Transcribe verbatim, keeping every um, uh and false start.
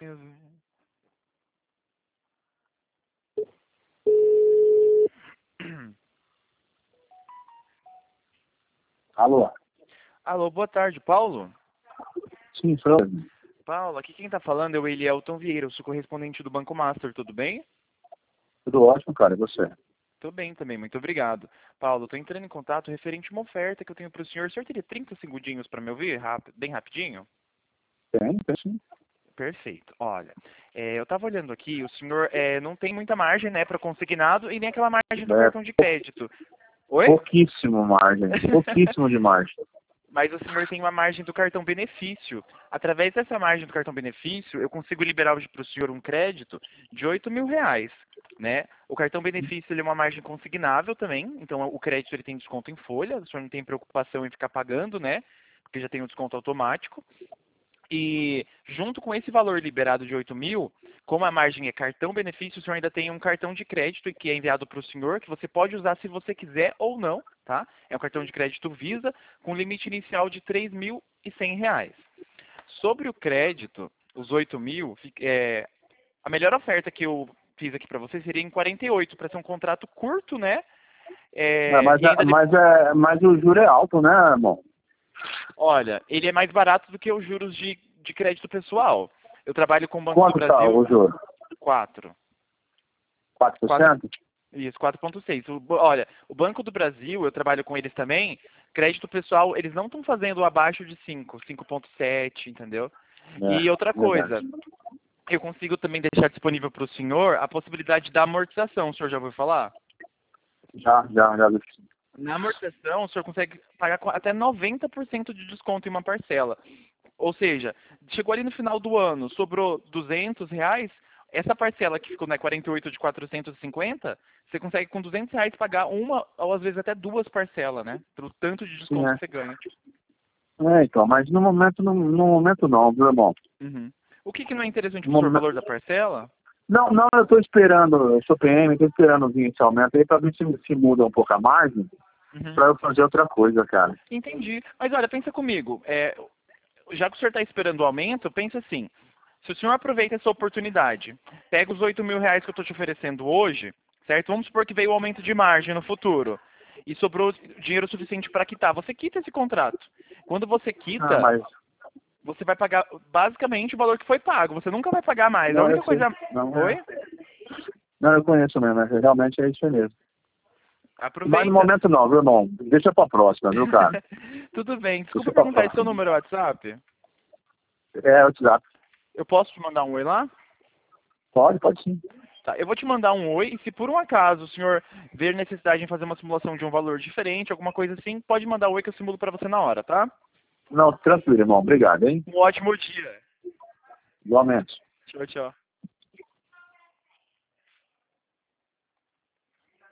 Eu... Alô? Alô, boa tarde, Paulo? Sim, sou eu. Paulo, aqui quem tá falando é o Elielton Vieira, eu sou correspondente do Banco Master, tudo bem? Tudo ótimo, cara. E você? Tô bem também, muito obrigado. Paulo, tô entrando em contato referente a uma oferta que eu tenho para o senhor. O senhor teria trinta segundinhos para me ouvir, Rápido, bem rapidinho? Tem, tem sim. Perfeito. Olha, é, eu estava olhando aqui, o senhor é, não tem muita margem, né, para consignado e nem aquela margem do É, cartão de crédito. Oi? pouquíssimo margem. Pouquíssimo de margem. Mas o senhor tem uma margem do cartão benefício. Através dessa margem do cartão benefício, eu consigo liberar para o senhor um crédito de oito mil reais. Né? O cartão benefício ele é uma margem consignável também, então o crédito ele tem desconto em folha, o senhor não tem preocupação em ficar pagando, né? Porque já tem o desconto automático. E junto com esse valor liberado de oito mil, como a margem é cartão benefício, o senhor ainda tem um cartão de crédito que é enviado para o senhor, que você pode usar se você quiser ou não, tá? É um cartão de crédito Visa, com limite inicial de três mil e cem reais. Sobre o crédito, os oito mil, é, a melhor oferta que eu fiz aqui para você seria em quarenta e oito, para ser um contrato curto, né? É, É, mas, e ainda de... mas, é, mas o juro é alto, né, irmão? Olha, ele é mais barato do que os juros de, de crédito pessoal. Eu trabalho com o Banco do Quanto tá Brasil, o juro? quatro. quatro por cento? Isso, quatro vírgula seis. Olha, o Banco do Brasil, eu trabalho com eles também, crédito pessoal, eles não estão fazendo abaixo de cinco, cinco vírgula sete, entendeu? E outra É, coisa, verdade. eu consigo também deixar disponível para o senhor a possibilidade da amortização, o senhor já ouviu falar? Já, já, já. Na amortização, o senhor consegue pagar com até noventa por cento de desconto em uma parcela. Ou seja, chegou ali no final do ano, sobrou duzentos reais, essa parcela que ficou na quarenta e oito de quatrocentos e cinquenta, você consegue com duzentos reais pagar uma ou às vezes até duas parcelas, né? Pelo tanto de Sim, desconto é. que você ganha. É, então, mas no momento, no, no momento não, viu, irmão? Uhum. O que, que não é interessante No para o senhor, o momen- valor da parcela? Não, não, eu tô esperando, eu sou P M, tô esperando vir esse aumento aí pra ver se, se muda um pouco a margem Uhum. pra eu fazer outra coisa, cara. Entendi. Mas olha, pensa comigo. É, já que o senhor está esperando o aumento, pensa assim. Se o senhor aproveita essa oportunidade, pega os oito mil reais que eu estou te oferecendo hoje, certo? Vamos supor que veio o aumento de margem no futuro e sobrou dinheiro suficiente para quitar. Você quita esse contrato. Quando você Ah, quita, mas... você vai pagar basicamente o valor que foi pago. Você nunca vai pagar mais. A Não, eu única sei. coisa... Não, Oi? não, eu conheço mesmo, mas realmente é isso aí mesmo. Mas no Aproveita. momento não, viu, irmão? Deixa pra próxima, viu, cara? Tudo bem. Desculpa Deixa pra perguntar, esse seu próxima. número é WhatsApp? É, o WhatsApp. Eu posso te mandar um oi lá? Pode, pode sim. Tá, eu vou te mandar um oi e se por um acaso o senhor ver necessidade em fazer uma simulação de um valor diferente, alguma coisa assim, pode mandar um oi que eu simulo para você na hora, tá? Não, tranquilo, irmão. Obrigado, hein? Um ótimo dia. Igualmente. Tchau, tchau.